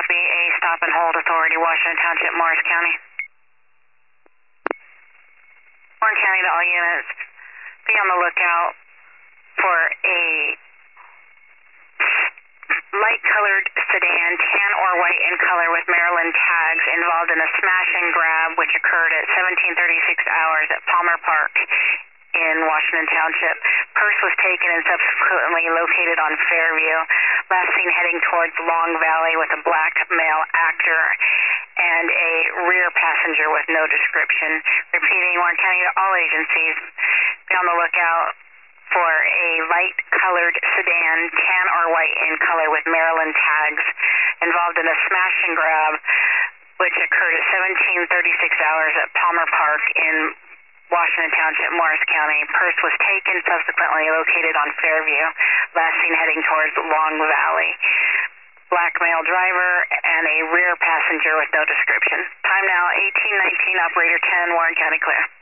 a stop and hold authority, Washington Township, Morris County. Warren County to all units, be on the lookout for a light-colored sedan, tan or white in color with Maryland tags, involved in a smash and grab which occurred at 17:36 hours at Palmer Park in Washington Township. Purse was taken and subsequently located on Fairview. Last seen heading towards Long Valley with a black male actor and a rear passenger with no description. Repeating, Warren County to all agencies, be on the lookout for a light-colored sedan, tan or white in color with Maryland tags, involved in a smash and grab which occurred at 17:36 hours at Palmer Park in Washington Township, Morris County. Purse was taken, subsequently located on Fairview. Last seen heading towards Long Valley. Black male driver and a rear passenger with no description. Time now 18:19, operator 10, Warren County clear.